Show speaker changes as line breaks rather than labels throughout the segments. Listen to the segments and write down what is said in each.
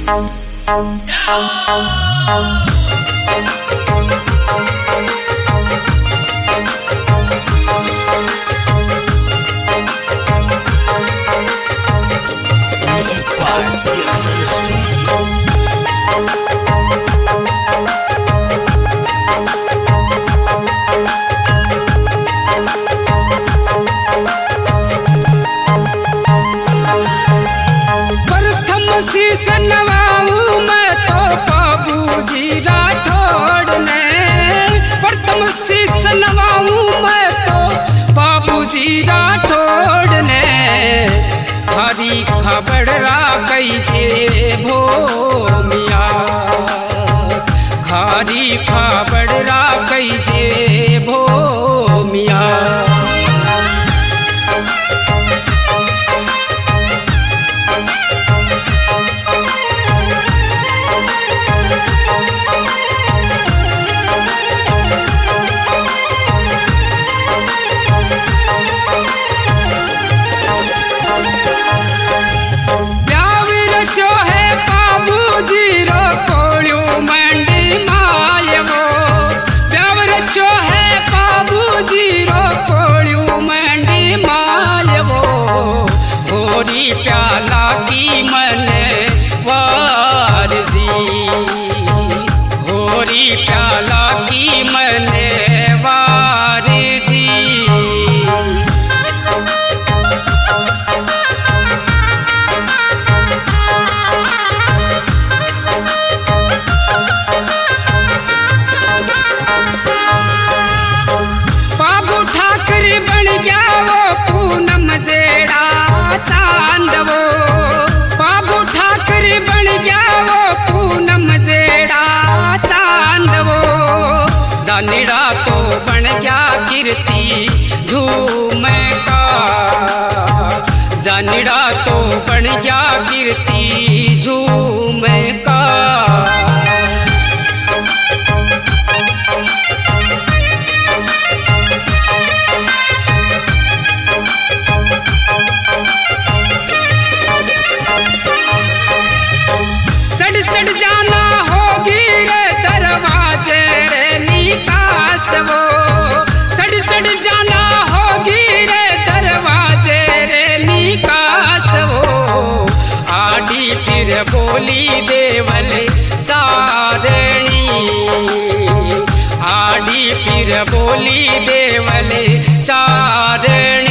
शीश नवाऊं मैं तो बाबूजी राठौड़ ने, प्रथम शीश नवाऊं मैं तो बाबूजी राठौड़ ने। हरी खबर रा गई जे भोमिया, हरी खबर रा गई जे भोमिया। जो है बाबूजी रो कोळ्यू मंडी मायवो, प्यावर जो है बाबूजी रो कोळ्यू मंडी मायवो। होरी प्याला की मन वारजी, होरी प्याला की मन वारजी। बन गया वो पूनम जेड़ा चांद वो, बाबू ठाकर बन गया वो पूनम जेड़ा चांद वो। जानिड़ा तो बन गया कीर्ति झूम का, जानिड़ा तो बन गया कीर्ति झूम का। चढ़ जाना होगी रे दरवाजे रे निकास वो, चढ़ जाना होगी रे दरवाजे रे निकास वो। आड़ी फिर बोली देवल चारणी, आड़ी फिर बोली देवल चारणी।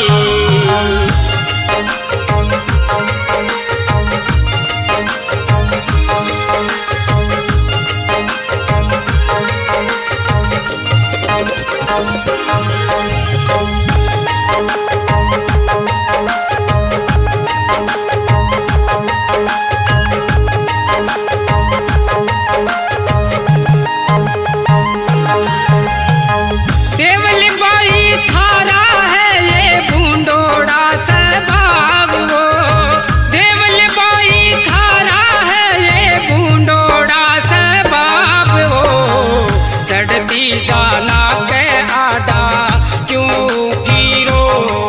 देवल बाई थारा है ये बूंदोड़ा स्वभाव वो, देवल बाई थारा है ये बूंदोड़ा स्वभाव वो। चढ़ती जाना के आडा क्यों फिरो,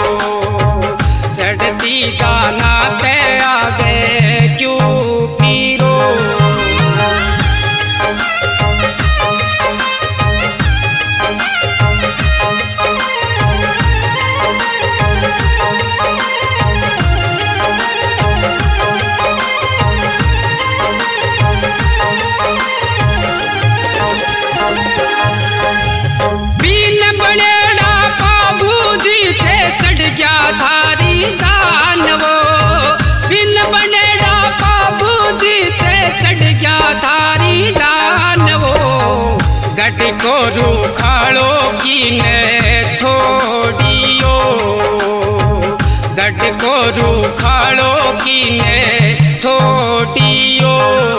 चढ़ती जाना के आगे क्यों फिरो। चढ़ गया धारी जान वो, बिन बनेड़ा बाबूजी ते चढ़ गया धारी जान वो। गट को रूखाड़ो की ने छोड़ियो, गट को रूखाड़ो की ने छोड़ियो।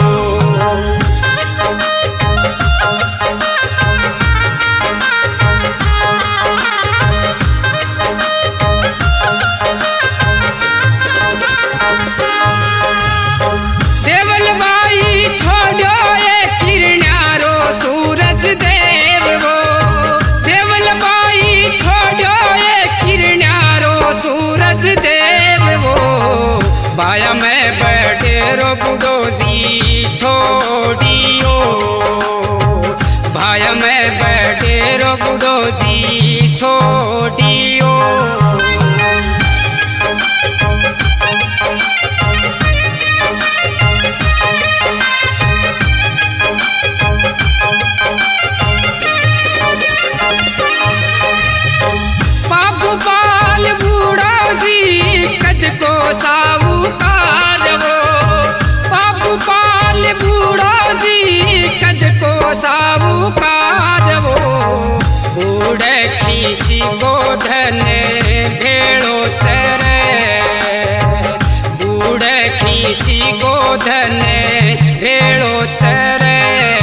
छोड़ो ये किरणारो सूरज देव वो, देवल बाई छोड़ो ये किरणारो सूरज देव वो। बाया में बैठे छोड़ियो, भाई में बडेरो बुढ़ो जी छोड़ियो। बाबू पाल बूढ़ो जी कज को साहूकार वो, बाबू पाल बूढ़ो जी कज को साहूकार वो। बूढ़े खींची गोधन भेड़ो चरे, बूढ़े खींची गोधन भेड़ो चरे।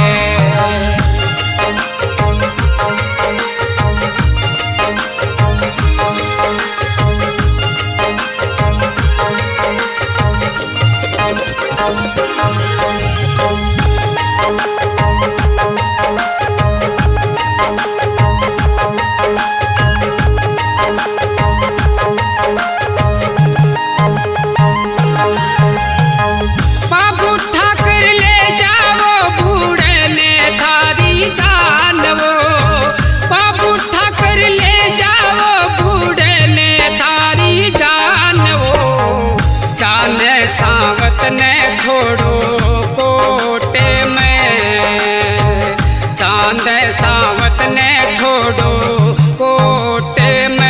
बाबू ठाकर ले जाओ बूढ़े ने थारी जान वो, बाबू ठाकर ले जाओ बूढ़े ने थारी जान वो। जान सावत ने छोड़ो कोटे में, चांद सावत ने छोड़ो कोटे में।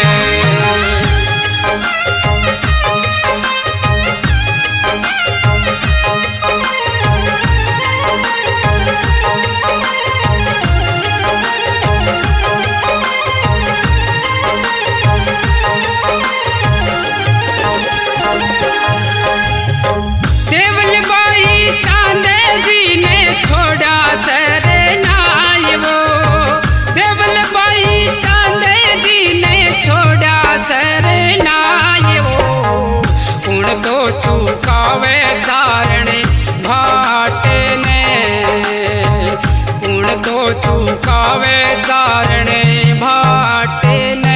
देवल बाई चांदे जी ने छोड़ा सरनाय वो, देवल बाई चांदे जी ने छोड़ा सरनाय वो। उन तो चुकावे चारण भाट ने, उन तो चुकावे चारण भाट ने।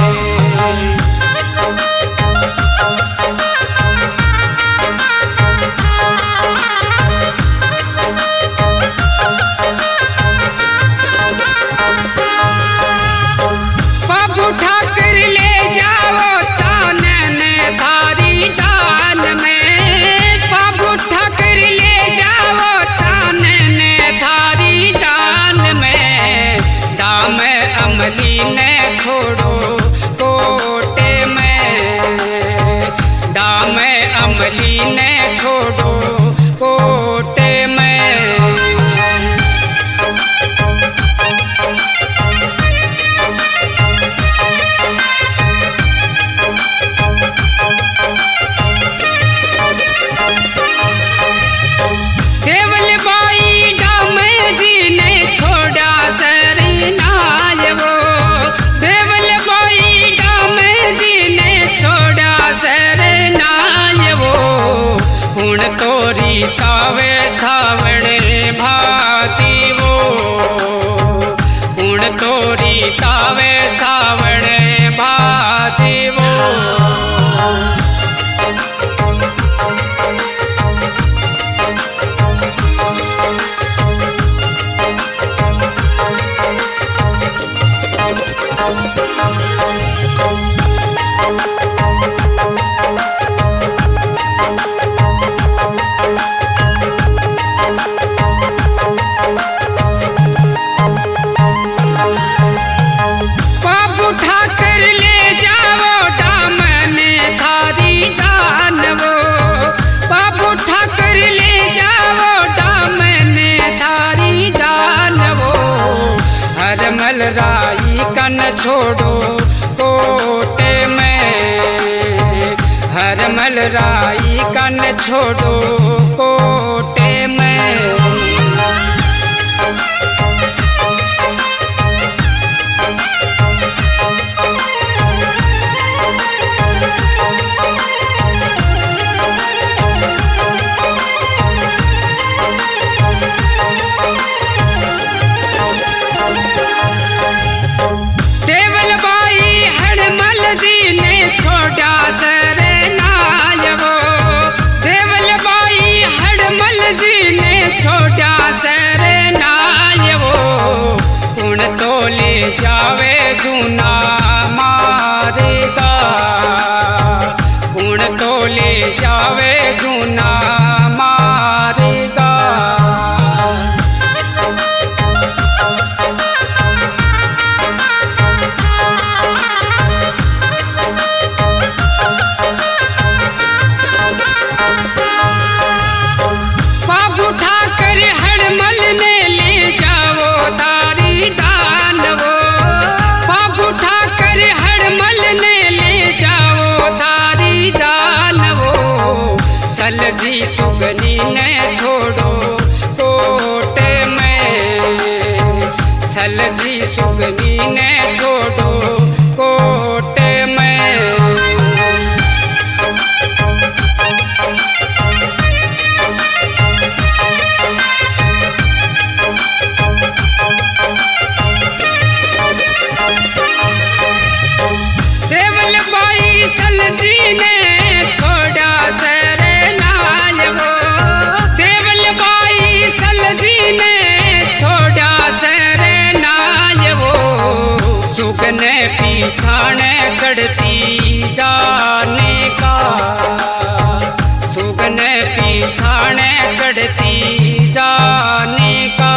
बाबू ठाकर ले जाओ चानन थारी जान में, बाबू ठाकर ले जाओ चानन थारी जान में। दाम अमली ने छोड़ो कोटे में, दाम अमली ने छोड़ो कोटे में। देवल बाई डाम जी ने छोड़ा सरनाय वो, देवल बाई डाम जी ने छोड़ा सरनाय वो। हुण तोरी तावे सावण भाती वो, हुण तोरी तावे सावण भाती वो। बाबू ठाकर ले जाओ दामन थारी जान वो, बाबू ठाकर ले जाओ दामन थारी जान वो। हरमल राई कन छोड़ो कोटे में, हरमल राई कन छोड़ो कोटे में। देवल बाई हरमल जी ने छोड़ा सरनाय वो, देवल बाई हरमल सलजी सुगनी ने छोड़ो कोट में, सलजी सुगनी ने छोड़ो कोट में। देवल बाई सलजी ने छोड़ा सरे नाल वो, देवल बाई सलजी ने छोड़ा सरे नाल वो। सुगने पीछाने चढ़ती जाने का, सुगने पीछाने चढ़ती जाने का।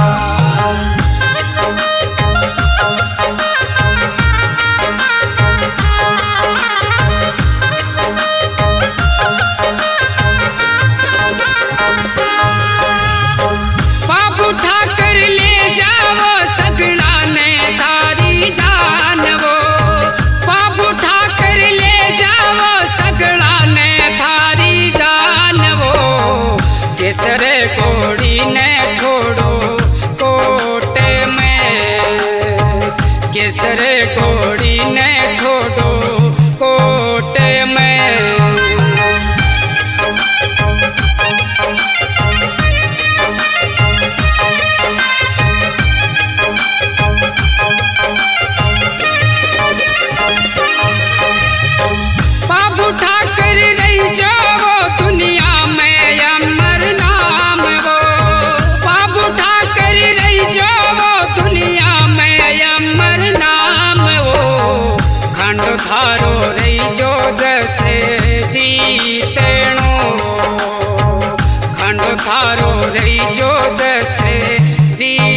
केसरे घोड़ी ने छोड़ो कोट में, केसरे घोड़ी ने छोड़ो कोट में। बाबू ठाकर रही जाओ दुनिया में अमर नाम वो, बाबू ठाकर रही जाओ दुनिया में अमर नाम वो। खंड धारो रही जो जैसे जीतनो, खंड धारो रही जो जैसे जी